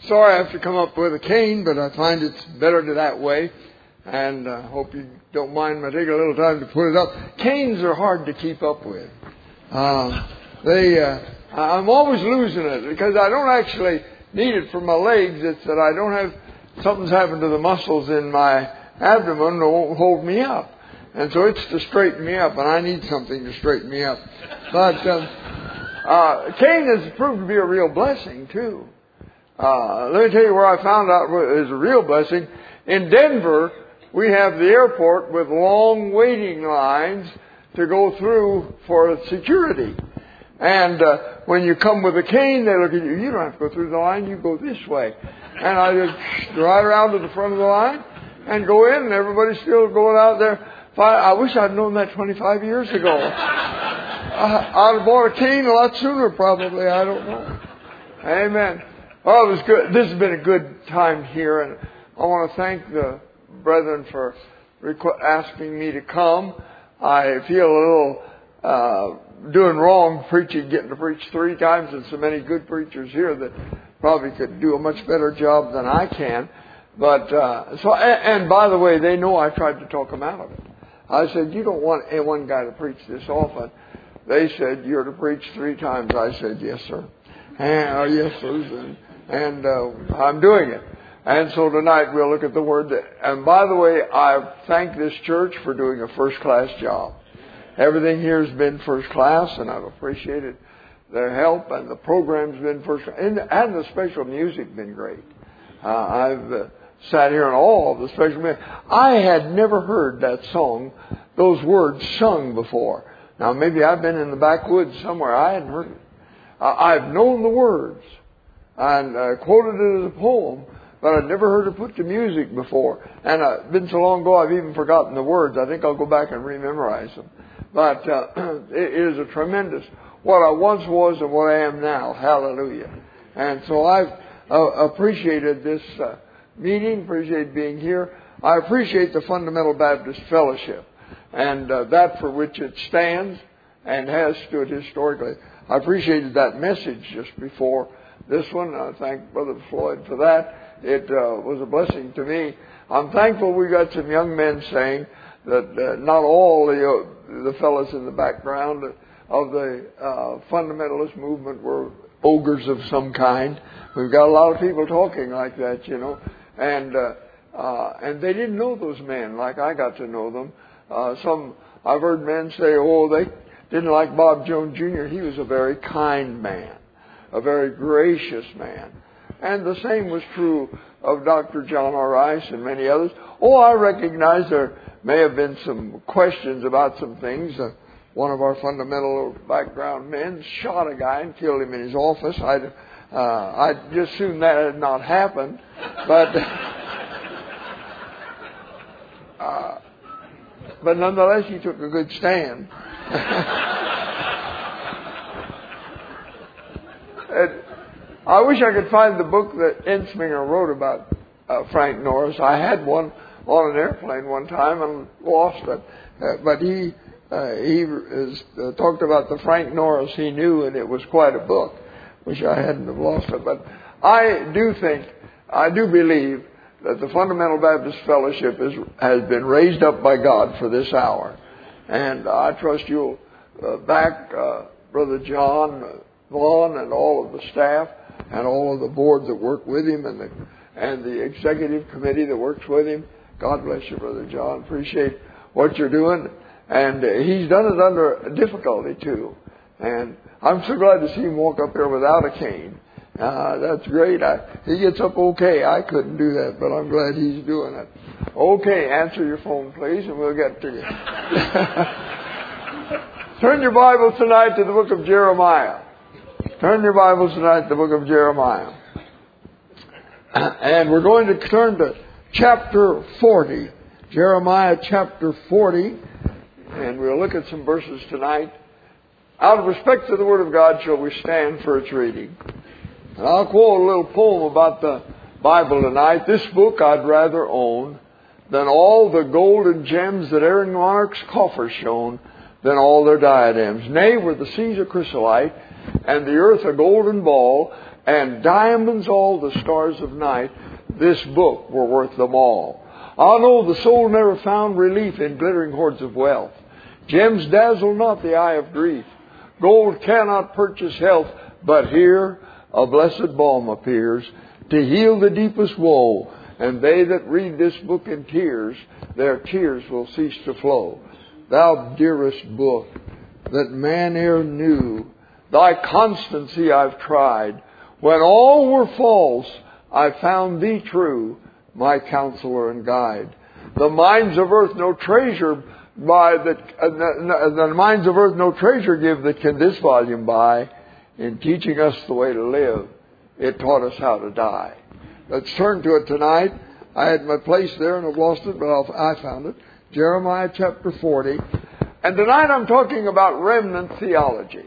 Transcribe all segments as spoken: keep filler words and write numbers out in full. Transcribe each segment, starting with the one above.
sorry I have to come up with a cane, but I find it's better to that way. And I uh, hope you don't mind my taking a little time to put it up. Canes are hard to keep up with. Um, they, uh, I'm always losing it because I don't actually need it for my legs. It's that I don't have, something's happened to the muscles in my abdomen that won't hold me up. And so it's to straighten me up, and I need something to straighten me up. But um, uh, cane has proved to be a real blessing, too. Uh, let me tell you where I found out it was a real blessing. In Denver, we have the airport with long waiting lines to go through for security. And uh, when you come with a cane, they look at you. You don't have to go through the line. You go this way. And I just right around to the front of the line and go in, and everybody's still going out there. I wish I'd known that twenty-five years ago. I, I'd have bought a cane a lot sooner, probably. I don't know. Amen. Well, it was good. This has been a good time here, and I want to thank the brethren for requ- asking me to come. I feel a little uh, doing wrong preaching, getting to preach three times, and so many good preachers here that probably could do a much better job than I can. But uh, so, and, and by the way, they know I tried to talk them out of it. I said, you don't want one guy to preach this often. They said, you're to preach three times. I said, yes, sir. And, uh, yes, sir. And, and uh, I'm doing it. And so tonight we'll look at the Word. That, and by the way, I thank this church for doing a first-class job. Everything here has been first class, and I've appreciated their help. And the program's been first class. And, and the special music been great. Uh, I've... Uh, sat here and all of the special music. I had never heard that song, those words sung before. Now, maybe I've been in the backwoods somewhere. I hadn't heard it. Uh, I've known the words and uh, quoted it as a poem, but I'd never heard it put to music before. And uh, it's been so long ago, I've even forgotten the words. I think I'll go back and rememorize them. But uh, it is a tremendous, what I once was and what I am now. Hallelujah. And so I've uh, appreciated this uh, meeting, appreciate being here. I appreciate the Fundamental Baptist Fellowship and uh, that for which it stands and has stood historically. I appreciated that message just before this one. I thank Brother Floyd for that. It uh, was a blessing to me. I'm thankful we got some young men saying that uh, not all the uh, the fellows in the background of the uh, fundamentalist movement were ogres of some kind. We've got a lot of people talking like that, you know. And uh, uh, and they didn't know those men like I got to know them. Uh, some I've heard men say, oh, they didn't like Bob Jones Junior He was a very kind man, a very gracious man. And the same was true of Doctor John R. Rice and many others. Oh, I recognize there may have been some questions about some things. Uh, one of our fundamental background men shot a guy and killed him in his office. I'd, uh, I'd just assume that had not happened. But, uh, but nonetheless, he took a good stand. And I wish I could find the book that Ensminger wrote about uh, Frank Norris. I had one on an airplane one time and lost it. Uh, but he uh, he is, uh, talked about the Frank Norris he knew, and it was quite a book. Wish I hadn't have lost it. But I do think, I do believe that the Fundamental Baptist Fellowship is, has been raised up by God for this hour. And I trust you'll uh, back uh, Brother John uh, Vaughn and all of the staff and all of the board that work with him and the and the executive committee that works with him. God bless you, Brother John. Appreciate what you're doing. And uh, he's done it under difficulty, too. And I'm so glad to see him walk up here without a cane. Uh, that's great. I, he gets up okay. I couldn't do that, but I'm glad he's doing it. Okay, answer your phone, please, and we'll get to you. Turn your Bibles tonight to the book of Jeremiah. Turn your Bibles tonight to the book of Jeremiah. And we're going to turn to chapter forty. Jeremiah chapter forty. And we'll look at some verses tonight. Out of respect to the Word of God shall we stand for its reading. And I'll quote a little poem about the Bible tonight. This book I'd rather own than all the gold and gems that e'er in monarch's coffers shone, than all their diadems. Nay, were the seas a chrysolite, and the earth a golden ball, and diamonds all the stars of night, this book were worth them all. Ah, no, the soul never found relief in glittering hoards of wealth. Gems dazzle not the eye of grief. Gold cannot purchase health, but here a blessed balm appears to heal the deepest woe. And they that read this book in tears, their tears will cease to flow. Thou dearest book that man e'er knew, thy constancy I've tried. When all were false, I found thee true, my counselor and guide. The minds of earth no treasure by that uh, the, the minds of earth no treasure give that can this volume buy. In teaching us the way to live, it taught us how to die. Let's turn to it tonight. I had my place there and I've lost it, but I'll, I found it. Jeremiah chapter forty. And tonight I'm talking about remnant theology.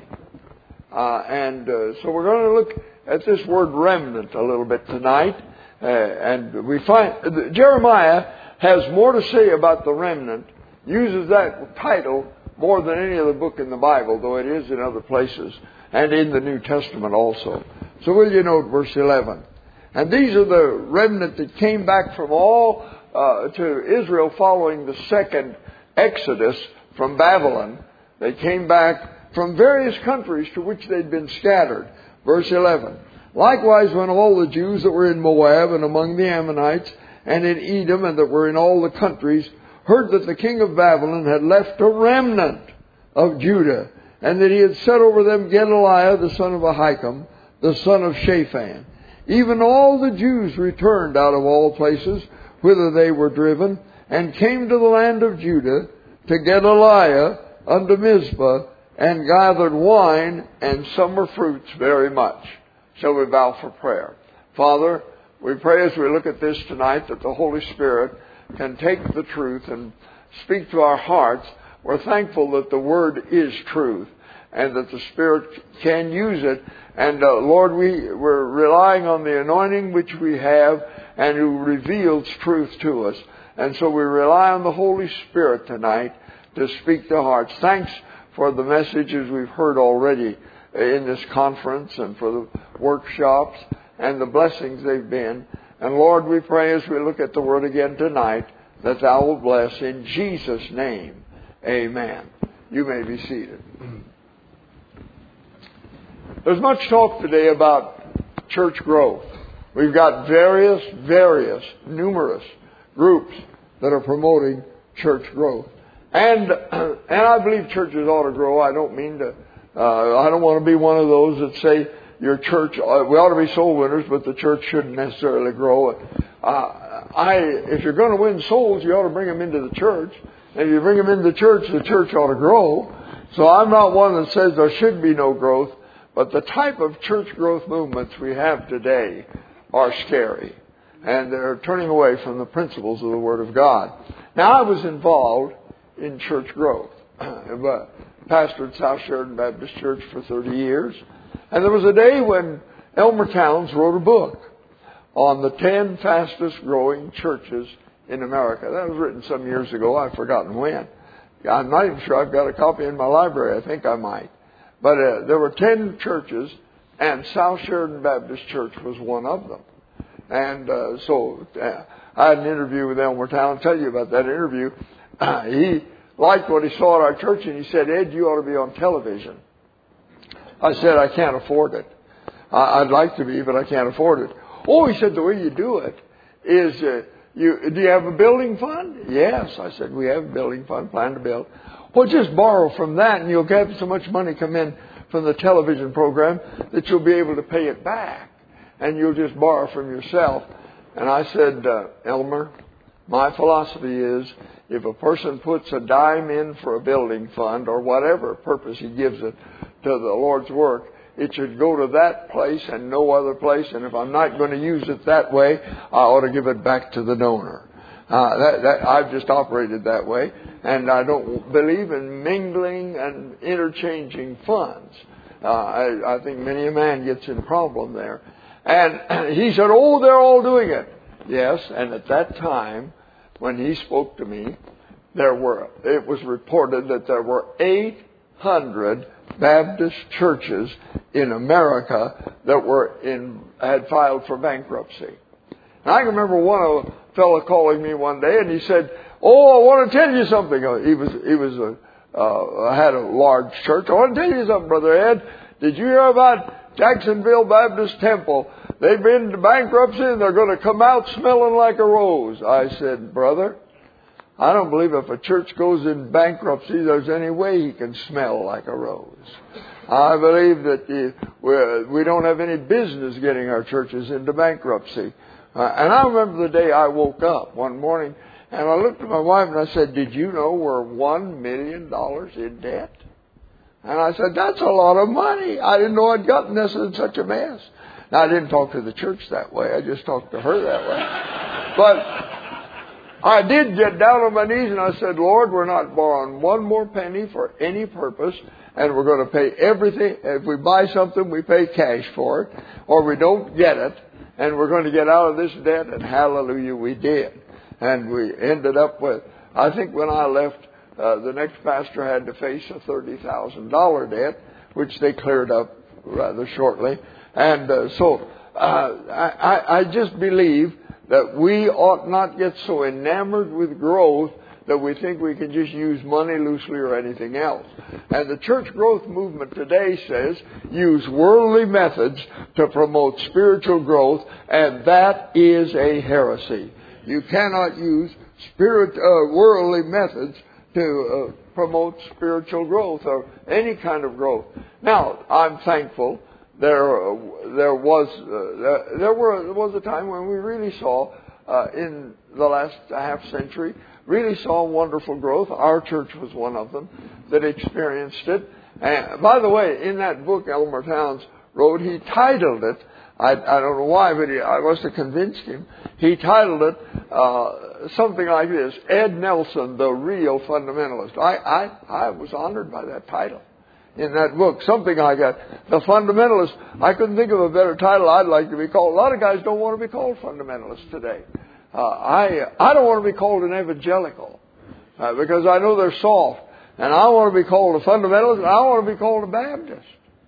Uh, and uh, so we're going to look at this word remnant a little bit tonight. Uh, and we find uh, Jeremiah has more to say about the remnant, uses that title more than any other book in the Bible, though it is in other places, and in the New Testament also. So will you note verse eleven? And these are the remnant that came back from all uh, to Israel following the second Exodus from Babylon. They came back from various countries to which they'd been scattered. Verse eleven. Likewise, when all the Jews that were in Moab and among the Ammonites and in Edom and that were in all the countries heard that the king of Babylon had left a remnant of Judah, and that he had set over them Gedaliah the son of Ahikam, the son of Shaphan. Even all the Jews returned out of all places whither they were driven, and came to the land of Judah, to Gedaliah unto Mizpah, and gathered wine and summer fruits very much. Shall we bow for prayer? Father, we pray as we look at this tonight that the Holy Spirit can take the truth and speak to our hearts. We're thankful that the Word is truth and that the Spirit can use it. And uh, Lord, we, we're relying on the anointing which we have and who reveals truth to us. And so we rely on the Holy Spirit tonight to speak to hearts. Thanks for the messages we've heard already in this conference and for the workshops and the blessings they've been. And Lord, we pray as we look at the Word again tonight that Thou will bless in Jesus' name. Amen. You may be seated. There's much talk today about church growth. We've got various, various, numerous groups that are promoting church growth. And and I believe churches ought to grow. I don't mean to, uh, I don't want to be one of those that say your church, uh, we ought to be soul winners, but the church shouldn't necessarily grow. Uh, I, if you're going to win souls, you ought to bring them into the church. And if you bring them into the church, the church ought to grow. So I'm not one that says there should be no growth, but the type of church growth movements we have today are scary. And they're turning away from the principles of the Word of God. Now, I was involved in church growth. I pastored South Sheridan Baptist Church for thirty years. And there was a day when Elmer Towns wrote a book on the ten fastest growing churches in America. That was written some years ago. I've forgotten when. I'm not even sure I've got a copy in my library. I think I might. But uh, there were ten churches, and South Sheridan Baptist Church was one of them. And uh, so uh, I had an interview with Elmer Towns. I'll tell you about that interview. Uh, he liked what he saw at our church, and he said, Ed, you ought to be on television. I said, I can't afford it. I'd like to be, but I can't afford it. Oh, he said, the way you do it is, uh, you, do you have a building fund? Yes. I said, we have a building fund, plan to build. Well, just borrow from that, and you'll get so much money come in from the television program that you'll be able to pay it back. And you'll just borrow from yourself. And I said, uh, Elmer, my philosophy is, if a person puts a dime in for a building fund or whatever purpose he gives it to the Lord's work, it should go to that place and no other place. And if I'm not going to use it that way, I ought to give it back to the donor. Uh, that, that, I've just operated that way. And I don't believe in mingling and interchanging funds. Uh, I, I think many a man gets in problem there. And he said, oh, they're all doing it. Yes, and at that time, when he spoke to me, there were, it was reported that there were eight hundred Baptist churches in America that were in had filed for bankruptcy. And I can remember one a fellow calling me one day, and he said, "Oh, I want to tell you something." He was he was a uh, had a large church. "I want to tell you something, Brother Ed. Did you hear about Jacksonville Baptist Temple? They've been to bankruptcy, and they're going to come out smelling like a rose." I said, "Brother, I don't believe if a church goes in bankruptcy, there's any way he can smell like a rose. I believe that the, we, we don't have any business getting our churches into bankruptcy." Uh, and I remember the day I woke up one morning, and I looked at my wife and I said, "Did you know we're one million dollars in debt?" And I said, "That's a lot of money. I didn't know I'd gotten this in such a mess." Now, I didn't talk to the church that way. I just talked to her that way. But I did get down on my knees and I said, "Lord, we're not borrowing one more penny for any purpose, and we're going to pay everything. If we buy something, we pay cash for it, or we don't get it, and we're going to get out of this debt." And hallelujah, we did. And we ended up with, I think when I left, uh, the next pastor had to face a thirty thousand dollars debt, which they cleared up rather shortly. And uh, so uh, I, I just believe that we ought not get so enamored with growth that we think we can just use money loosely or anything else. And the church growth movement today says use worldly methods to promote spiritual growth, and that is a heresy. You cannot use spirit uh, worldly methods to uh, promote spiritual growth or any kind of growth. Now, I'm thankful. There, uh, there was uh, there were there was a time when we really saw uh, in the last half century really saw wonderful growth. Our church was one of them that experienced it. And by the way, in that book Elmer Towns wrote, he titled it. I, I don't know why, but he, I must have convinced him. He titled it uh, something like this: Ed Nelson, the Real Fundamentalist. I, I I was honored by that title. In that book, something like that. The Fundamentalist. I couldn't think of a better title I'd like to be called. A lot of guys don't want to be called fundamentalists today. Uh, I I don't want to be called an evangelical uh, because I know they're soft. And I want to be called a fundamentalist, and I want to be called a Baptist.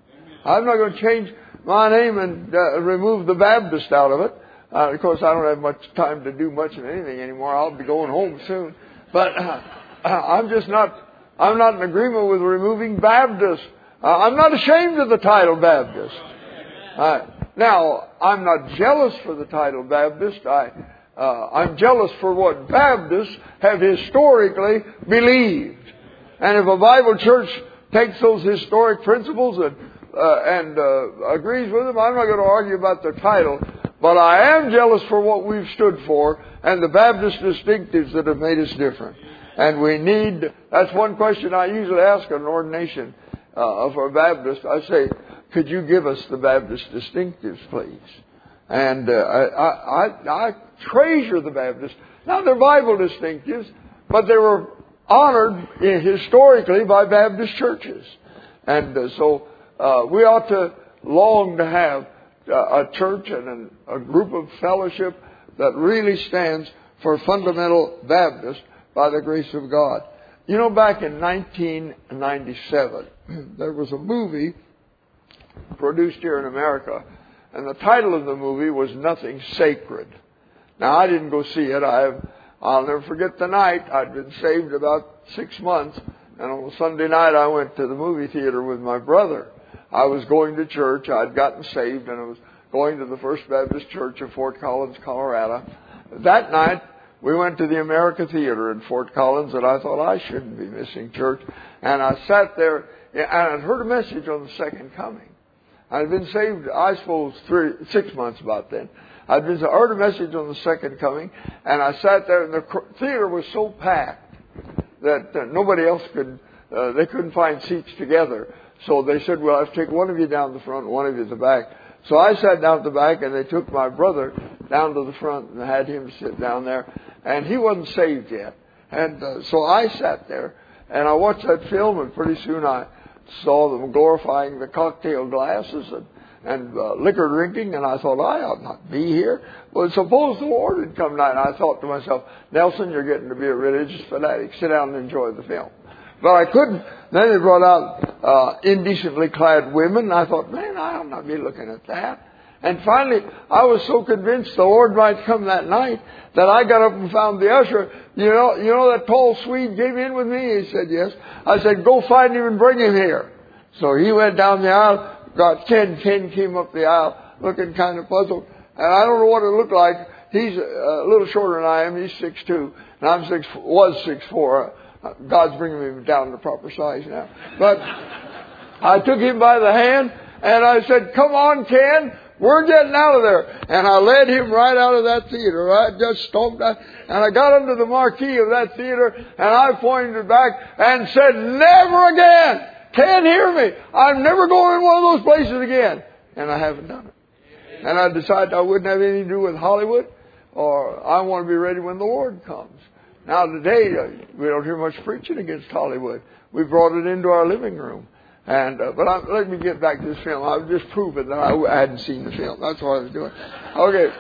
I'm not going to change my name and uh, remove the Baptist out of it. Uh, of course, I don't have much time to do much of anything anymore. I'll be going home soon. But uh, I'm just not... I'm not in agreement with removing Baptist. Uh, I'm not ashamed of the title Baptist. Uh, now, I'm not jealous for the title Baptist. I, uh, I'm jealous for what Baptists have historically believed. And if a Bible church takes those historic principles and, uh, and uh, agrees with them, I'm not going to argue about the title. But I am jealous for what we've stood for and the Baptist distinctives that have made us different. And we need, that's one question I usually ask an ordination uh, for a Baptist. I say, could you give us the Baptist distinctives, please? And uh, I, I, I treasure the Baptists. Now, they're Bible distinctives, but they were honored historically by Baptist churches. And uh, so uh, we ought to long to have uh, a church and an, a group of fellowship that really stands for fundamental Baptist by the grace of God. You know, back in nineteen ninety-seven, there was a movie produced here in America, and the title of the movie was Nothing Sacred. Now, I didn't go see it. I've, I'll never forget the night. I'd been saved about six months, and on a Sunday night I went to the movie theater with my brother. I was going to church. I'd gotten saved, and I was going to the First Baptist Church of Fort Collins, Colorado. That night, we went to the America Theater in Fort Collins, and I thought I shouldn't be missing church. And I sat there, and I'd heard a message on the second coming. I'd been saved, I suppose, three, six months about then. I'd been heard a message on the second coming, and I sat there, and the theater was so packed that uh, nobody else could, uh, they couldn't find seats together. So they said, well, I have to take one of you down the front and one of you at the back. So I sat down at the back, and they took my brother down to the front and had him sit down there. And he wasn't saved yet. And uh, so I sat there, and I watched that film, and pretty soon I saw them glorifying the cocktail glasses and, and uh, liquor drinking, and I thought, I ought not be here. Well, suppose the Lord had come tonight. I thought to myself, Nelson, you're getting to be a religious fanatic. Sit down and enjoy the film. But I couldn't. Then they brought out uh, indecently clad women. And I thought, man, I'll not be looking at that. And finally, I was so convinced the Lord might come that night that I got up and found the usher. You know, you know that tall Swede came in with me? He said, yes. I said, go find him and bring him here. So he went down the aisle, got Ken. Ken came up the aisle looking kind of puzzled. And I don't know what it looked like. He's a little shorter than I am. He's six two, and I'm six was six four. God's bringing me down to proper size now. But I took him by the hand, and I said, come on, Ken. We're getting out of there. And I led him right out of that theater. I just stomped out. And I got under the marquee of that theater, and I pointed back and said, never again. Can't hear me. I'm never going in one of those places again. And I haven't done it. And I decided I wouldn't have anything to do with Hollywood, or I want to be ready when the Lord comes. Now today, uh, we don't hear much preaching against Hollywood. We brought it into our living room. And uh, but I, let me get back to this film. I've just proven that I, I hadn't seen the film. That's what I was doing. Okay.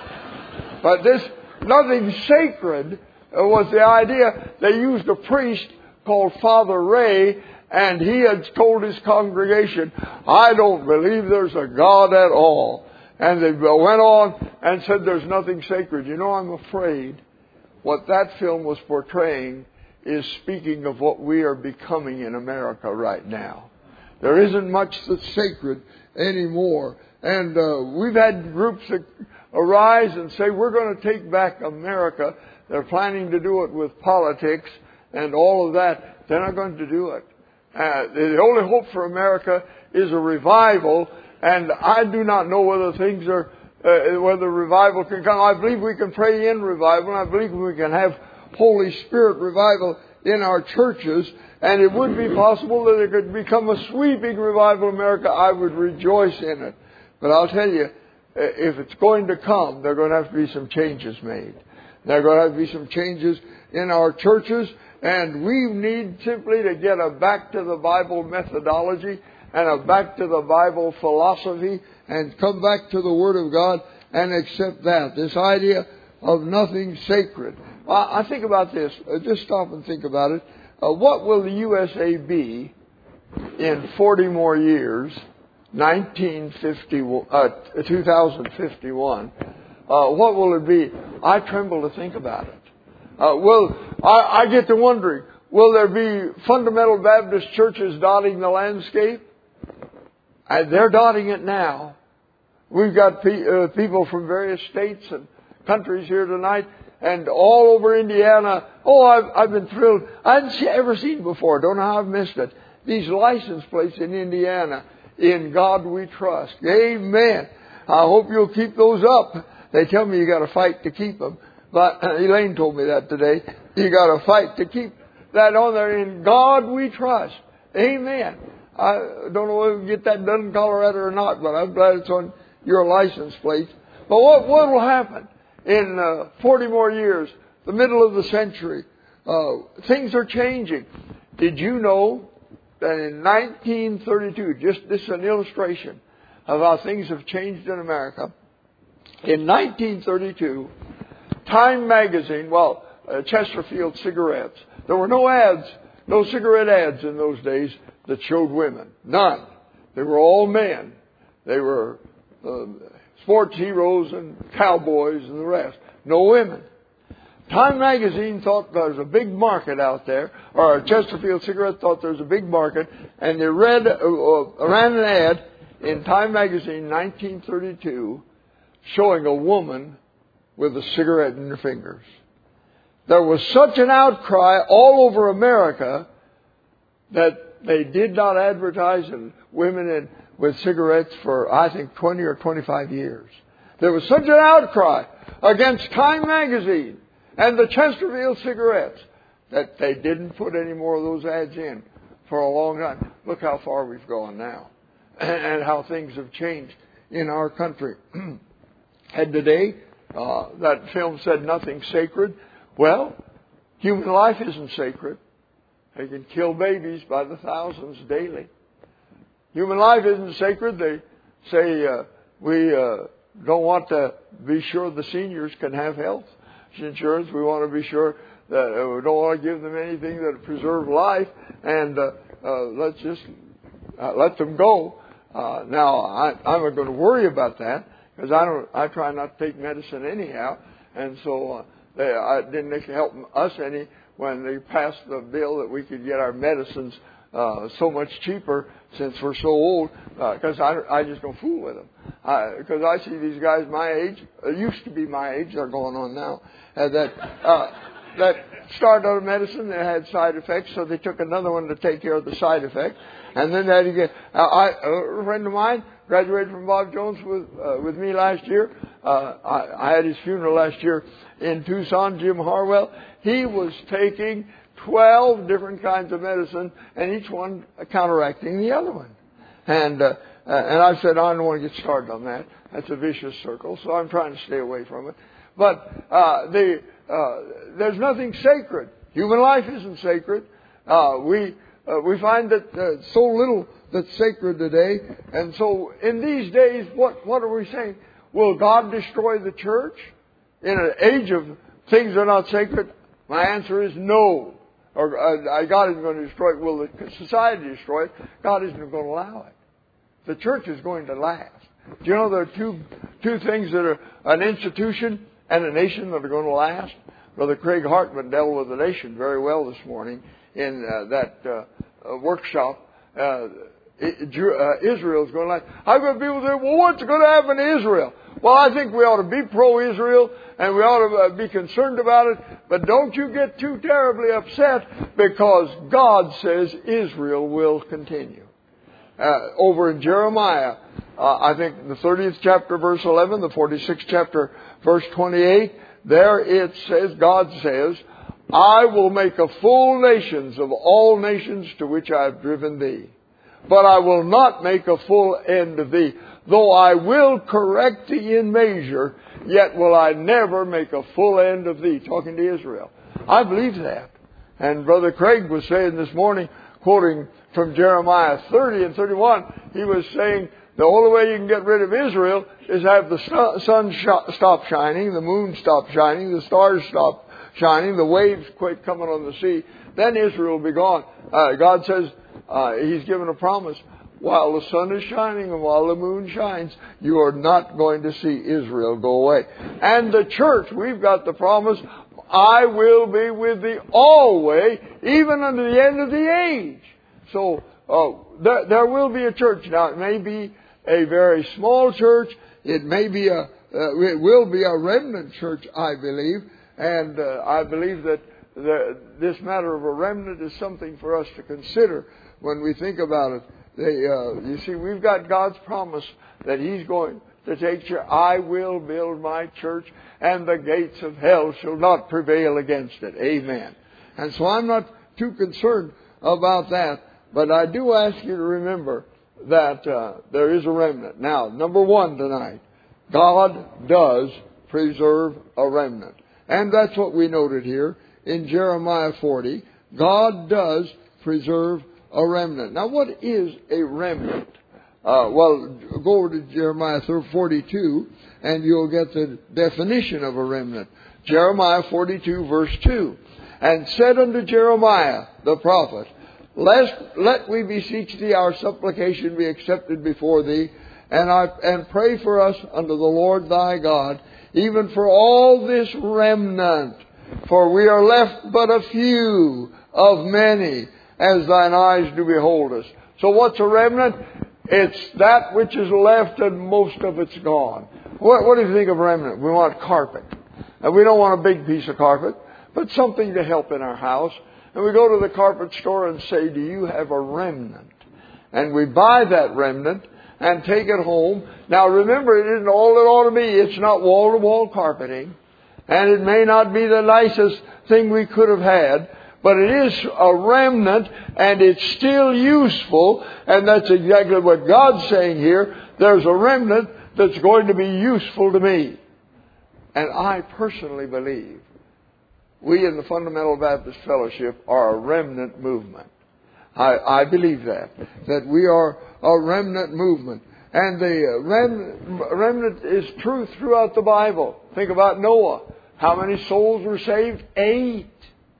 But this, nothing sacred uh, was the idea. They used a priest called Father Ray, and he had told his congregation, I don't believe there's a God at all. And they went on and said there's nothing sacred. You know, I'm afraid what that film was portraying is speaking of what we are becoming in America right now. There isn't much that's sacred anymore. And uh, we've had groups that arise and say, we're going to take back America. They're planning to do it with politics and all of that. They're not going to do it. Uh, the only hope for America is a revival. And I do not know whether things are, uh, whether revival can come. I believe we can pray in revival. And I believe we can have Holy Spirit revival in our churches. And it would be possible that it could become a sweeping revival in America. I would rejoice in it. But I'll tell you, if it's going to come, there are going to have to be some changes made. There are going to have to be some changes in our churches. And we need simply to get a back to the Bible methodology and a back to the Bible philosophy and come back to the Word of God and accept that. This idea of nothing sacred. I think about this. Just stop and think about it. Uh, what will the U S A be in forty more years, nineteen fifty, uh, two thousand fifty-one? Uh, what will it be? I tremble to think about it. Uh, will I, I get to wondering, will there be fundamental Baptist churches dotting the landscape? And they're dotting it now. We've got pe- uh, people from various states and countries here tonight, and all over Indiana. Oh, I've, I've been thrilled. I hadn't see, ever seen before. Don't know how I've missed it. These license plates in Indiana. In God we trust. Amen. I hope you'll keep those up. They tell me you got to fight to keep them. But uh, Elaine told me that today. You got to fight to keep that on there. In God we trust. Amen. I don't know if we can get that done in Colorado or not, but I'm glad it's on your license plate. But what, what will happen in uh, forty more years, the middle of the century? Uh, things are changing. Did you know that in nineteen thirty-two, just this is an illustration of how things have changed in America. In nineteen thirty-two, Time magazine, well, uh, Chesterfield cigarettes, there were no ads, no cigarette ads in those days that showed women. None. They were all men. They were uh, sports heroes and cowboys and the rest. No women. Time magazine thought there was a big market out there, or Chesterfield cigarettes thought there was a big market, and they read, uh, uh, ran an ad in Time magazine nineteen thirty-two showing a woman with a cigarette in her fingers. There was such an outcry all over America that they did not advertise women in, with cigarettes for, I think, twenty or twenty-five years. There was such an outcry against Time magazine and the Chesterfield cigarettes that they didn't put any more of those ads in for a long time. Look how far we've gone now and how things have changed in our country. And today, uh, that film said nothing sacred. Well, human life isn't sacred. They can kill babies by the thousands daily. Human life isn't sacred. They say uh, we uh, don't want to be sure the seniors can have health insurance. We want to be sure that uh, we don't want to give them anything that will preserve life, and uh, uh, let's just uh, let them go. Uh, now, I, I'm not going to worry about that because I don't. I try not to take medicine anyhow, and so uh, they I didn't help us any when they passed the bill that we could get our medicines uh, so much cheaper since we're so old. Because uh, I, I just don't fool with them. Because I, I see these guys my age, uh, used to be my age, they're going on now, uh, that uh, that started on medicine that had side effects, so they took another one to take care of the side effect. And then they had to get, uh, I, a friend of mine graduated from Bob Jones with uh, with me last year. Uh, I, I had his funeral last year in Tucson, Jim Harwell. He was taking twelve different kinds of medicine, and each one counteracting the other one. And uh, and I said, I don't want to get started on that. That's a vicious circle, so I'm trying to stay away from it. But uh, the uh, there's nothing sacred. Human life isn't sacred. Uh, we uh, we find that uh, so little that's sacred today. And so in these days, what what are we saying? Will God destroy the church in an age of things that are not sacred? My answer is no. Or uh, God isn't going to destroy it. Will the society destroy it? God isn't going to allow it. The church is going to last. Do you know there are two two things that are an institution and a nation that are going to last? Brother Craig Hartman dealt with the nation very well this morning in uh, that uh, uh, workshop. Uh, it, uh, Israel is going to last. I've got people say, well, what's going to happen to Israel? Well, I think we ought to be pro-Israel and we ought to uh, be concerned about it. But don't you get too terribly upset because God says Israel will continue. Uh, over in Jeremiah, uh, I think the thirtieth chapter, verse eleven, the forty-sixth chapter, verse twenty-eight, there it says, God says, I will make a full nations of all nations to which I have driven thee. But I will not make a full end of thee. Though I will correct thee in measure, yet will I never make a full end of thee. Talking to Israel. I believe that. And Brother Craig was saying this morning, quoting from Jeremiah thirty and thirty-one, he was saying the only way you can get rid of Israel is have the sun stop shining, the moon stop shining, the stars stop shining, the waves quit coming on the sea. Then Israel will be gone. Uh, God says uh, He's given a promise. While the sun is shining and while the moon shines, you are not going to see Israel go away. And the church, we've got the promise, I will be with thee always, even unto the end of the age. So uh, there, there will be a church. Now, it may be a very small church. It may be a, uh, it will be a remnant church, I believe. And uh, I believe that the, this matter of a remnant is something for us to consider when we think about it. They, uh, you see, we've got God's promise that He's going to take you. I will build my church, and the gates of hell shall not prevail against it. Amen. And so I'm not too concerned about that, but I do ask you to remember that uh, there is a remnant. Now, number one tonight, God does preserve a remnant. And that's what we noted here in Jeremiah forty. God does preserve a remnant. Now, what is a remnant? Uh, well, go over to Jeremiah forty-two, and you'll get the definition of a remnant. Jeremiah forty-two, verse two. And said unto Jeremiah, the prophet, Lest, let we beseech thee, our supplication be accepted before thee, and, I, and pray for us unto the Lord thy God, even for all this remnant. For we are left but a few of many, as thine eyes do behold us. So what's a remnant? It's that which is left and most of it's gone. What, what do you think of remnant? We want carpet. And we don't want a big piece of carpet, but something to help in our house. And we go to the carpet store and say, do you have a remnant? And we buy that remnant and take it home. Now remember, it isn't all it ought to be. It's not wall-to-wall carpeting. And it may not be the nicest thing we could have had. But it is a remnant, and it's still useful, and that's exactly what God's saying here. There's a remnant that's going to be useful to me. And I personally believe we in the Fundamental Baptist Fellowship are a remnant movement. I, I believe that, that we are a remnant movement. And the remnant, remnant is true throughout the Bible. Think about Noah. How many souls were saved? Eight.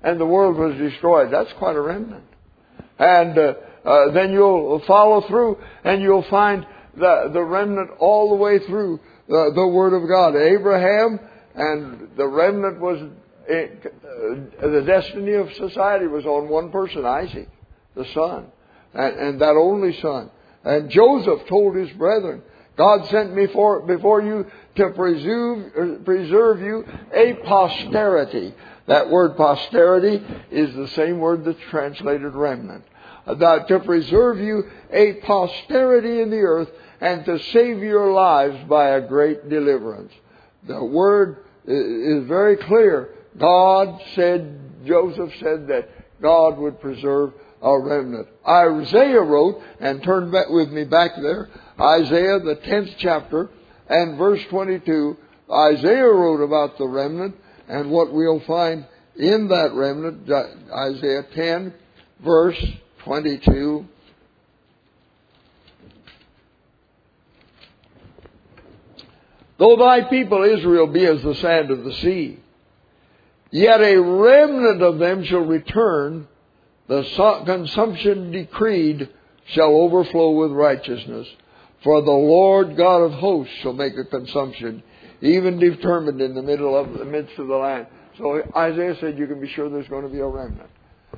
and the world was destroyed. That's quite a remnant. And uh, uh, then you'll follow through, and you'll find the, the remnant all the way through the, the Word of God. Abraham, and the remnant was, uh, the destiny of society was on one person, Isaac, the son, and, and that only son. And Joseph told his brethren, God sent me for, before you to preserve, preserve you a posterity. That word posterity is the same word that's translated remnant. That to preserve you a posterity in the earth and to save your lives by a great deliverance. The word is very clear. God said, Joseph said that God would preserve a remnant. Isaiah wrote, and turn back with me back there, Isaiah, the tenth chapter, and verse twenty-two. Isaiah wrote about the remnant and what we'll find in that remnant. Isaiah ten, verse twenty-two. Though thy people Israel be as the sand of the sea, yet a remnant of them shall return. The consumption decreed shall overflow with righteousness. For the Lord God of hosts shall make a consumption, even determined in the middle of the midst of the land. So Isaiah said you can be sure there's going to be a remnant.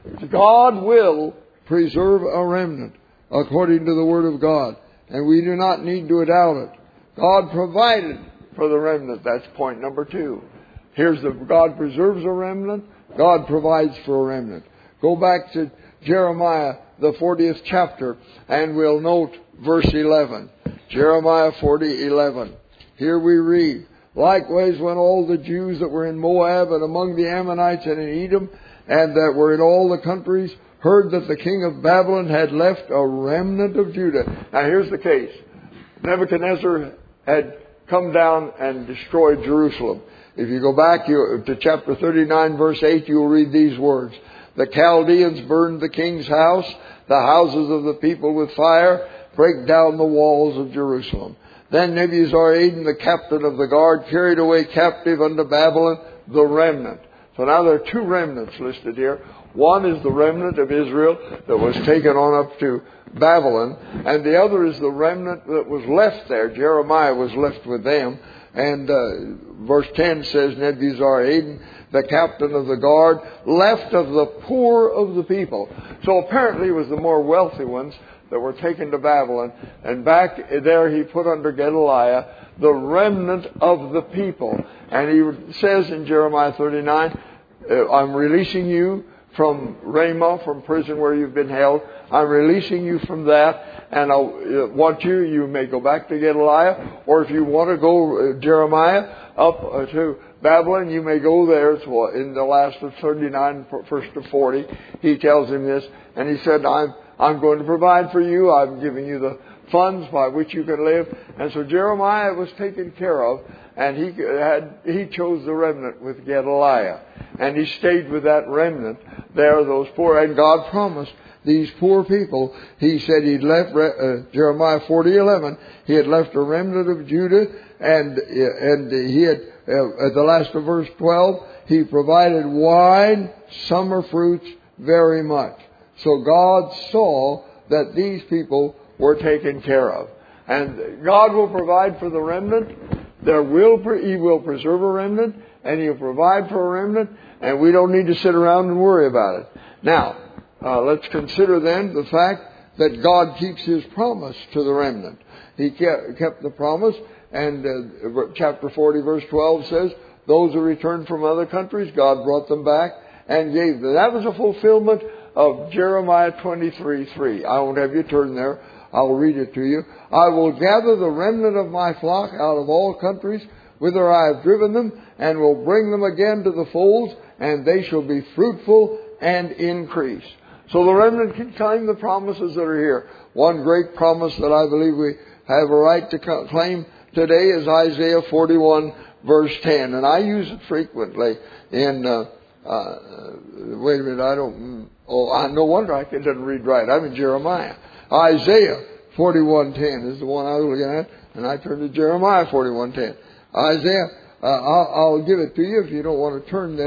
God will preserve a remnant according to the Word of God. And we do not need to doubt it. God provided for the remnant. That's point number two. Here's the God preserves a remnant. God provides for a remnant. Go back to Jeremiah, the fortieth chapter, and we'll note verse eleven. Jeremiah forty, eleven. Here we read, likewise when all the Jews that were in Moab and among the Ammonites and in Edom and that were in all the countries heard that the king of Babylon had left a remnant of Judah. Now here's the case. Nebuchadnezzar had come down and destroyed Jerusalem. If you go back you, to chapter thirty-nine, verse eight, you'll read these words. The Chaldeans burned the king's house, the houses of the people with fire, break down the walls of Jerusalem. Then Nebuzaradan, the captain of the guard, carried away captive unto Babylon the remnant. So now there are two remnants listed here. One is the remnant of Israel that was taken on up to Babylon, and the other is the remnant that was left there. Jeremiah was left with them. And uh, verse ten says, Nebuzaradan, the captain of the guard, left of the poor of the people. So apparently it was the more wealthy ones that were taken to Babylon. And back there he put under Gedaliah the remnant of the people. And he says in Jeremiah thirty-nine, I'm releasing you from Ramah, from prison where you've been held. I'm releasing you from that, and I want you, you may go back to Gedaliah, or if you want to go, uh, Jeremiah, up uh, to Babylon, you may go there. It's in the last of thirty-nine, first of forty. He tells him this, and he said, I'm, I'm going to provide for you. I'm giving you the funds by which you can live. And so Jeremiah was taken care of, and he had he chose the remnant with Gedaliah. And he stayed with that remnant there, those poor. And God promised these poor people, he said he'd left, uh, Jeremiah forty, eleven, he had left a remnant of Judah, and and he had, uh, at the last of verse twelve, he provided wine, summer fruits, very much. So God saw that these people were taken care of. And God will provide for the remnant. There will, He will preserve a remnant, and He'll provide for a remnant, and we don't need to sit around and worry about it. Now, uh, let's consider then the fact that God keeps His promise to the remnant. He kept, kept the promise, and uh, chapter forty, verse twelve says, those who returned from other countries, God brought them back and gave them. That was a fulfillment of Jeremiah twenty-three, three. I won't have you turn there. I'll read it to you. I will gather the remnant of my flock out of all countries whither I have driven them, and will bring them again to the folds, and they shall be fruitful and increase. So the remnant can claim the promises that are here. One great promise that I believe we have a right to claim today is Isaiah forty-one, verse ten. And I use it frequently in, uh, uh, wait a minute, I don't, oh, I, no wonder I didn't read right. I'm in Jeremiah. Isaiah forty-one ten is the one I was looking at, and I turned to Jeremiah forty-one ten. Isaiah, uh, I'll, I'll give it to you if you don't want to turn there.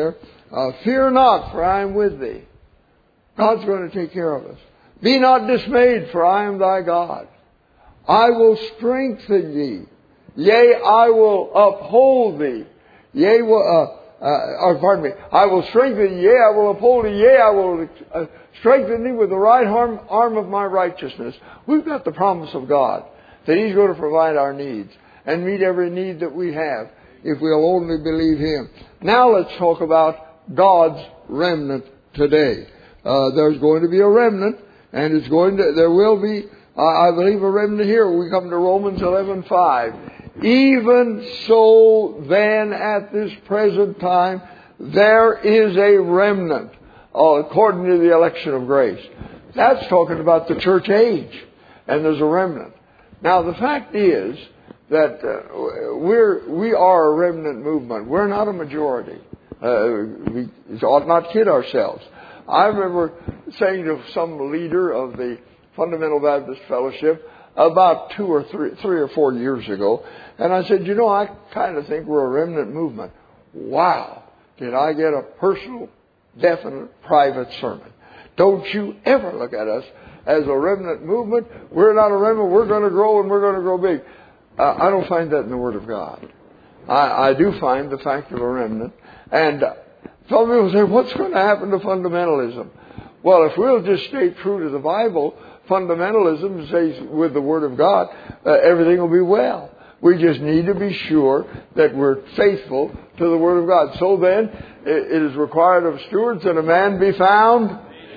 Uh, Fear not, for I am with thee. God's going to take care of us. Be not dismayed, for I am thy God. I will strengthen thee. Yea, I will uphold thee. Yea, will, uh, uh, or pardon me. I will strengthen thee. Yea, I will uphold thee. Yea, I will uh, strengthen thee with the right arm, arm of my righteousness. We've got the promise of God that He's going to provide our needs and meet every need that we have if we'll only believe Him. Now let's talk about God's remnant today. Uh, there's going to be a remnant, and it's going to, there will be, uh, I believe, a remnant here. We come to Romans eleven five. Even so then at this present time, there is a remnant, uh, according to the election of grace. That's talking about the church age, and there's a remnant. Now the fact is that uh, we're, we are a remnant movement. We're not a majority. Uh, we ought not kid ourselves. I remember saying to some leader of the Fundamental Baptist Fellowship about two or three, three or four years ago, and I said, you know, I kind of think we're a remnant movement. Wow, did I get a personal, definite, private sermon. Don't you ever look at us as a remnant movement. We're not a remnant. We're going to grow and we're going to grow big. Uh, I don't find that in the Word of God. I, I do find the fact of a remnant. And uh, some people say, what's going to happen to fundamentalism? Well, if we'll just stay true to the Bible, fundamentalism says with the Word of God, uh, everything will be well. We just need to be sure that we're faithful to the Word of God. So then, it, it is required of stewards that a man be found.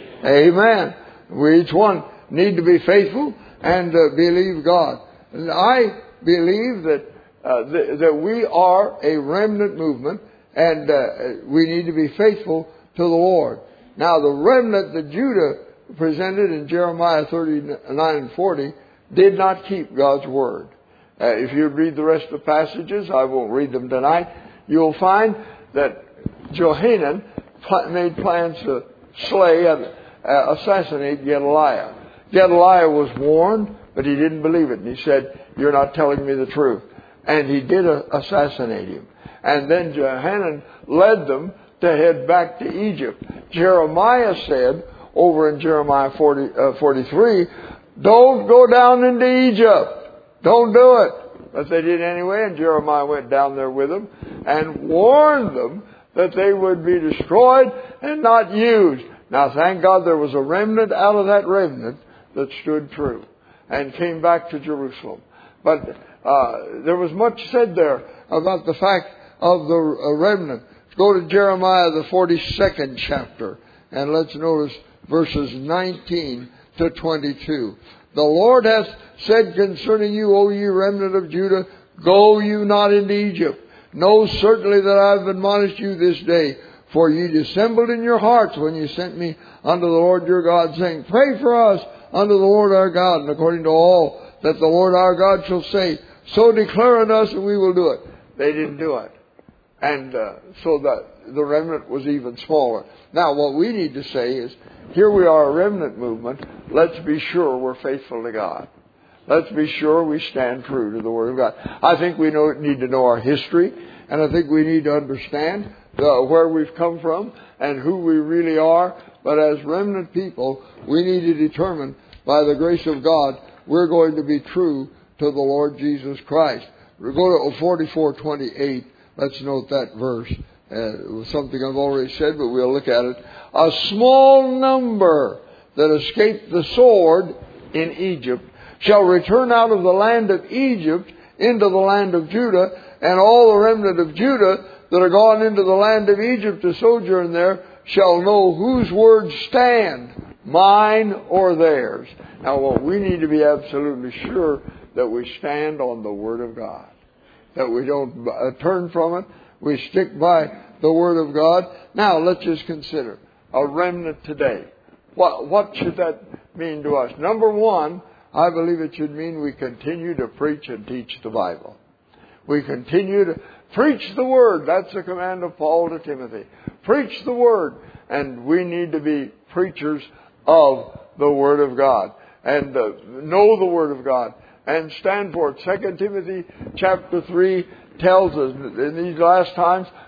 Amen. We each one need to be faithful and uh, believe God. And I believe that uh, th- that we are a remnant movement, and uh, we need to be faithful to the Lord. Now, the remnant that Judah presented in Jeremiah thirty-nine and forty did not keep God's word. Uh, if you read the rest of the passages, I won't read them tonight, you'll find that Johanan pl- made plans to slay and uh, assassinate Gedaliah. Gedaliah was warned, but he didn't believe it. And he said, you're not telling me the truth. And he did uh, assassinate him. And then Johanan led them to head back to Egypt. Jeremiah said, over in Jeremiah forty, uh, forty-three, don't go down into Egypt. Don't do it. But they did anyway, and Jeremiah went down there with them and warned them that they would be destroyed and not used. Now, thank God there was a remnant out of that remnant that stood true and came back to Jerusalem. But uh, there was much said there about the fact of the uh, remnant. Let's go to Jeremiah, the forty-second chapter, and let's notice verses nineteen to twenty-two. The Lord hath said concerning you, O ye remnant of Judah, go you not into Egypt. Know certainly that I have admonished you this day. For ye dissembled in your hearts when ye sent me unto the Lord your God, saying, pray for us unto the Lord our God, and according to all that the Lord our God shall say, so declare unto us, and we will do it. They didn't do it. And uh, so that the remnant was even smaller. Now, what we need to say is, here we are, a remnant movement. Let's be sure we're faithful to God. Let's be sure we stand true to the Word of God. I think we know, need to know our history, and I think we need to understand the, where we've come from and who we really are. But as remnant people, we need to determine, by the grace of God, we're going to be true to the Lord Jesus Christ. We'll go to forty-four twenty-eight. Let's note that verse. Uh, it was something I've already said, but we'll look at it. A small number that escaped the sword in Egypt shall return out of the land of Egypt into the land of Judah, and all the remnant of Judah that are gone into the land of Egypt to sojourn there shall know whose words stand, mine or theirs. Now, what we need to be absolutely sure that we stand on the Word of God, that we don't uh, turn from it. We stick by the Word of God. Now, let's just consider a remnant today. What, what should that mean to us? Number one, I believe it should mean we continue to preach and teach the Bible. We continue to preach the Word. That's the command of Paul to Timothy. Preach the Word. And we need to be preachers of the Word of God. And uh, know the Word of God. And stand for it. Second Timothy chapter three tells us that in these last times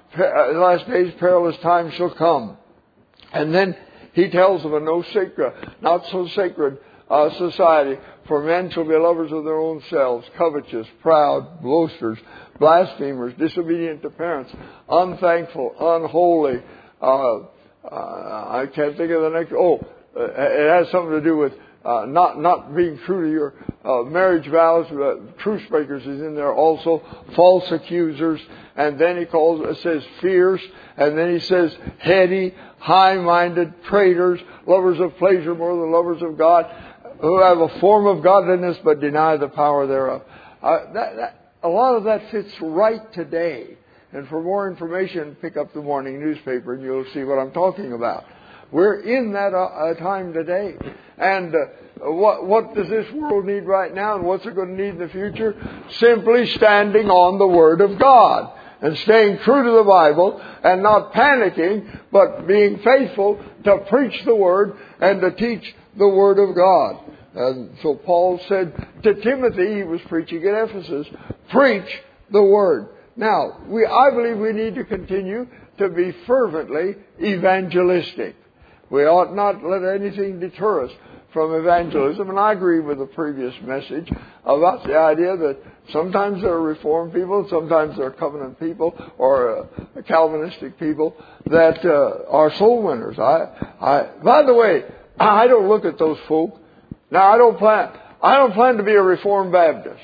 the last days perilous times shall come. And then he tells of a no sacred, not so sacred uh, society. For men shall be lovers of their own selves, covetous, proud, boasters, blasphemers, disobedient to parents, unthankful, unholy. Uh, uh, I can't think of the next. Oh, uh, it has something to do with uh, not not being true to your uh, marriage vows. Uh, truce breakers is in there also. False accusers, and then he calls it says fierce, and then he says heady, high-minded, traitors, lovers of pleasure more than lovers of God, who have a form of godliness but deny the power thereof. Uh, that, that, a lot of that fits right today. And for more information, pick up the morning newspaper and you'll see what I'm talking about. We're in that uh, time today. And uh, what, what does this world need right now, and what's it going to need in the future? Simply standing on the Word of God and staying true to the Bible and not panicking, but being faithful to preach the Word and to teach the Word of God. And so Paul said to Timothy, he was preaching at Ephesus, preach the Word. Now, we, I believe we need to continue to be fervently evangelistic. We ought not let anything deter us from evangelism. And I agree with the previous message about the idea that sometimes there are Reformed people, sometimes there are Covenant people, or uh, Calvinistic people that uh, are soul winners. I, I, by the way, I don't look at those folk. Now, I don't plan. I don't plan to be a Reformed Baptist.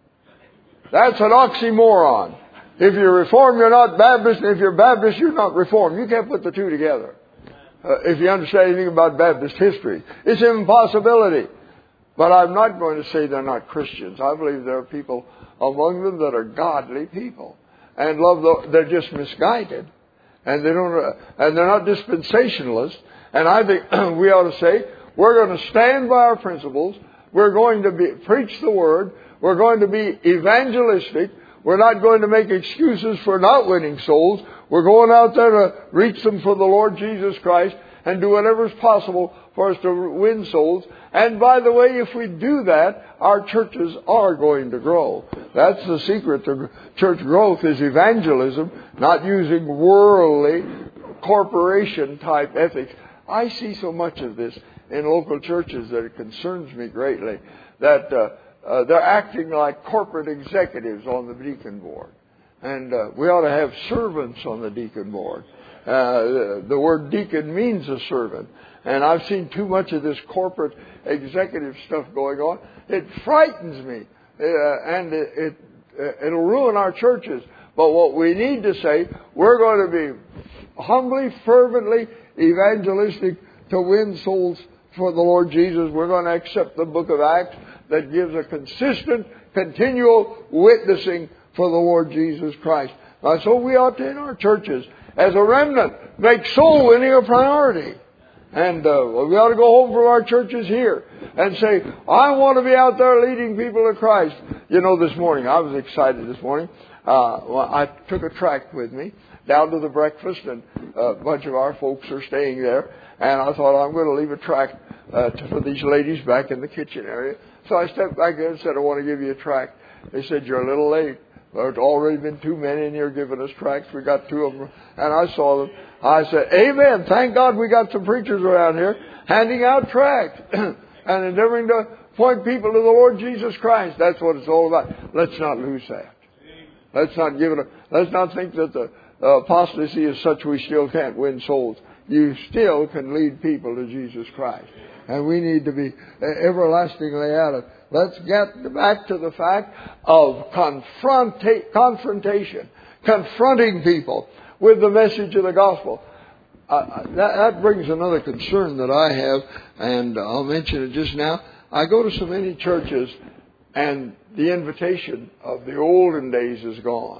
That's an oxymoron. If you're Reformed, you're not Baptist. And if you're Baptist, you're not Reformed. You can't put the two together. Uh, if you understand anything about Baptist history, it's an impossibility. But I'm not going to say they're not Christians. I believe there are people among them that are godly people and love. The, they're just misguided, and they don't. Uh, and they're not dispensationalists. And I think we ought to say we're going to stand by our principles. We're going to be, preach the Word. We're going to be evangelistic. We're not going to make excuses for not winning souls. We're going out there to reach them for the Lord Jesus Christ and do whatever is possible for us to win souls. And by the way, if we do that, our churches are going to grow. That's the secret to church growth, is evangelism, not using worldly corporation-type ethics. I see so much of this in local churches that it concerns me greatly, that uh, uh, they're acting like corporate executives on the deacon board. And uh, we ought to have servants on the deacon board. Uh, the, the word deacon means a servant. And I've seen too much of this corporate executive stuff going on. It frightens me. Uh, and it, it, uh, it'll ruin our churches. But what we need to say, we're going to be humbly, fervently evangelistic to win souls for the Lord Jesus. We're going to accept the book of Acts that gives a consistent, continual witnessing for the Lord Jesus Christ. Now, so we ought to, in our churches, as a remnant, make soul winning a priority. And uh, we ought to go home from our churches here and say, I want to be out there leading people to Christ. You know, this morning, I was excited this morning. Uh, well, I took a tract with me down to the breakfast, and a bunch of our folks are staying there. And I thought, I'm going to leave a tract uh, to, for these ladies back in the kitchen area. So I stepped back there and said, I want to give you a tract. They said, you're a little late. There's already been two men in here giving us tracts. We got two of them. And I saw them. I said, amen. Thank God we got some preachers around here handing out tracts and endeavoring to point people to the Lord Jesus Christ. That's what it's all about. Let's not lose that. Let's not give it a, let's not think that the uh, apostasy is such we still can't win souls. You still can lead people to Jesus Christ. And we need to be everlastingly at it. Let's get back to the fact of confronta- confrontation, confronting people with the message of the gospel. Uh, that, that brings another concern that I have, and I'll mention it just now. I go to so many churches, and the invitation of the olden days is gone.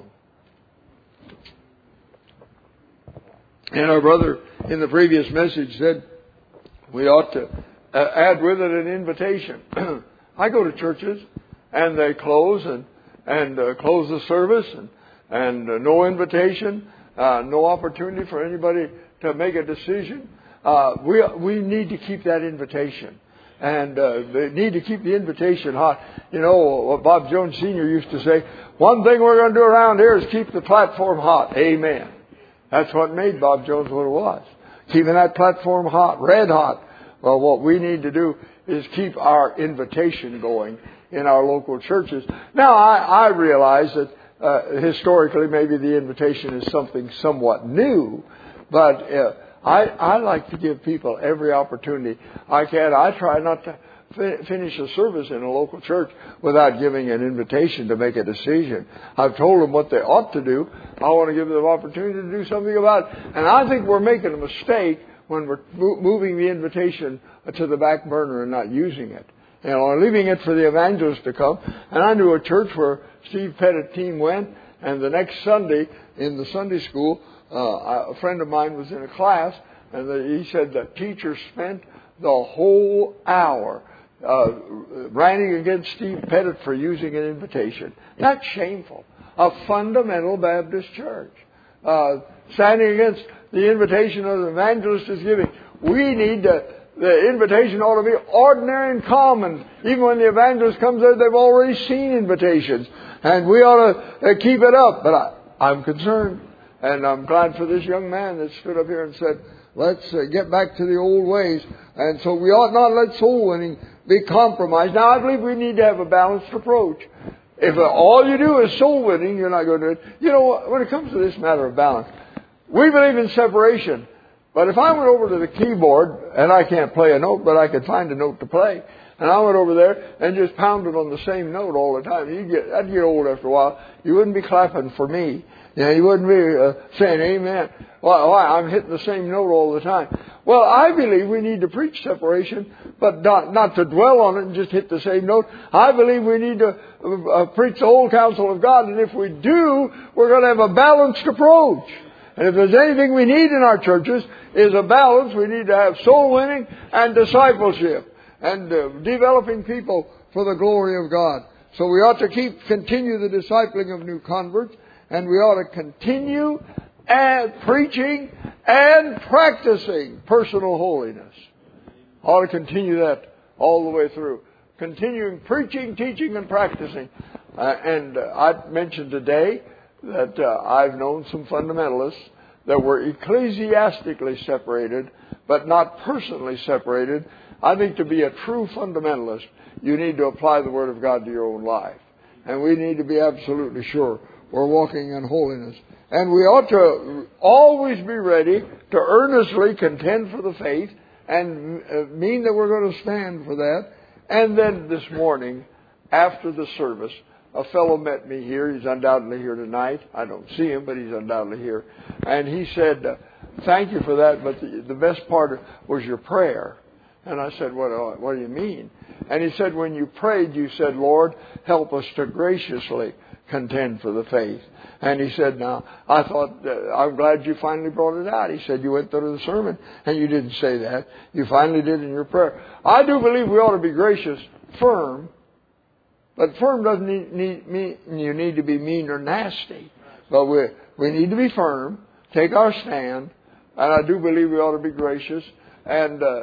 And our brother in the previous message said we ought to uh, add with it an invitation. I go to churches, and they close and and uh, close the service, and and uh, no invitation, uh, no opportunity for anybody to make a decision. Uh, we we need to keep that invitation, and uh, they need to keep the invitation hot. You know what Bob Jones Senior used to say: one thing we're going to do around here is keep the platform hot. Amen. That's what made Bob Jones what it was. Keeping that platform hot, red hot. Well, what we need to do is keep our invitation going in our local churches. Now, I, I realize that uh, historically maybe the invitation is something somewhat new, but uh, I, I like to give people every opportunity I can. I try not to fi- finish a service in a local church without giving an invitation to make a decision. I've told them what they ought to do. I want to give them an opportunity to do something about it. And I think we're making a mistake when we're mo- moving the invitation to the back burner and not using it. You know, or leaving it for the evangelists to come. And I knew a church where Steve Pettit's team went, and the next Sunday in the Sunday school, uh, a friend of mine was in a class, and the, he said the teacher spent the whole hour uh, ranting against Steve Pettit for using an invitation. That's shameful. A fundamental Baptist church. Uh, standing against the invitation of the evangelist is giving. We need to, the invitation ought to be ordinary and common. Even when the evangelist comes there, they've already seen invitations. And we ought to uh, keep it up. But I, I'm concerned. And I'm glad for this young man that stood up here and said, let's uh, get back to the old ways. And so we ought not let soul winning be compromised. Now, I believe we need to have a balanced approach. If all you do is soul winning, you're not going to do it. You know, when it comes to this matter of balance, we believe in separation. But if I went over to the keyboard, and I can't play a note, but I could find a note to play, and I went over there and just pounded on the same note all the time, you'd get, that'd get old after a while. You wouldn't be clapping for me. You know, you wouldn't be uh, saying amen. Why, why? I'm hitting the same note all the time. Well, I believe we need to preach separation, but not, not to dwell on it and just hit the same note. I believe we need to uh, preach the whole counsel of God, and if we do, we're going to have a balanced approach. And if there's anything we need in our churches is a balance. We need to have soul winning and discipleship and uh, developing people for the glory of God. So we ought to keep continue the discipling of new converts, and we ought to continue and preaching and practicing personal holiness. Ought to continue that all the way through. Continuing preaching, teaching, and practicing. Uh, and uh, I mentioned today that uh, I've known some fundamentalists that were ecclesiastically separated, but not personally separated. I think to be a true fundamentalist, you need to apply the Word of God to your own life. And we need to be absolutely sure we're walking in holiness. And we ought to always be ready to earnestly contend for the faith and mean that we're going to stand for that. And then this morning, after the service, a fellow met me here. He's undoubtedly here tonight. I don't see him, but he's undoubtedly here. And he said, uh, thank you for that, but the, the best part was your prayer. And I said, what, what do you mean? And he said, when you prayed, you said, Lord, help us to graciously contend for the faith. And he said, now, I thought, uh, I'm glad you finally brought it out. He said, you went through the sermon and you didn't say that. You finally did in your prayer. I do believe we ought to be gracious, firm. But firm doesn't need, need, mean you need to be mean or nasty. But we we need to be firm, take our stand, and I do believe we ought to be gracious. And uh,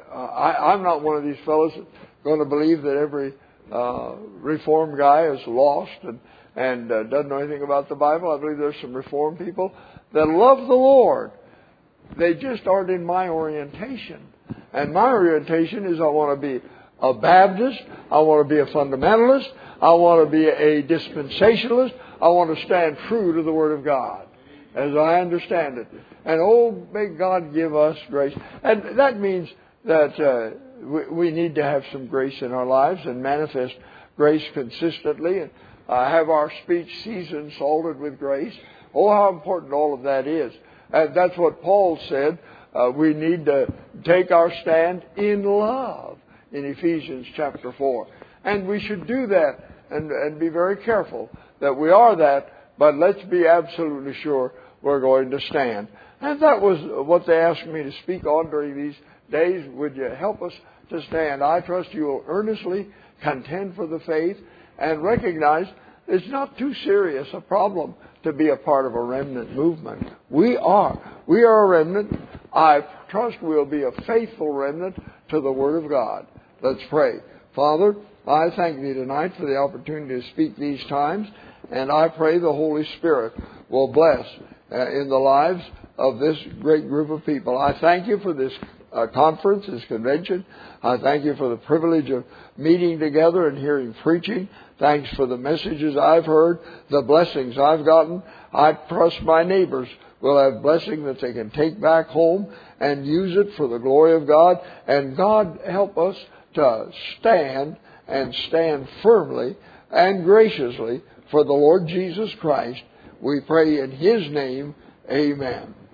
I, I'm not one of these fellows that's going to believe that every uh, Reformed guy is lost and, and uh, doesn't know anything about the Bible. I believe there's some Reformed people that love the Lord. They just aren't in my orientation. And my orientation is I want to be a Baptist, I want to be a fundamentalist, I want to be a dispensationalist, I want to stand true to the Word of God, as I understand it. And oh, may God give us grace. And that means that uh, we, we need to have some grace in our lives and manifest grace consistently, and uh, have our speech seasoned, salted with grace. Oh, how important all of that is. And that's what Paul said. Uh, we need to take our stand in love. In Ephesians chapter four. And we should do that and, and be very careful that we are that, but let's be absolutely sure we're going to stand. And that was what they asked me to speak on during these days. Would you help us to stand? I trust you will earnestly contend for the faith and recognize it's not too serious a problem to be a part of a remnant movement. We are. We are a remnant. I trust we'll be a faithful remnant to the Word of God. Let's pray. Father, I thank Thee tonight for the opportunity to speak these times, and I pray the Holy Spirit will bless uh, in the lives of this great group of people. I thank you for this uh, conference, this convention. I thank you for the privilege of meeting together and hearing preaching. Thanks for the messages I've heard, the blessings I've gotten. I trust my neighbors will have blessing that they can take back home and use it for the glory of God. And God help us to stand and stand firmly and graciously for the Lord Jesus Christ. We pray in His name. Amen.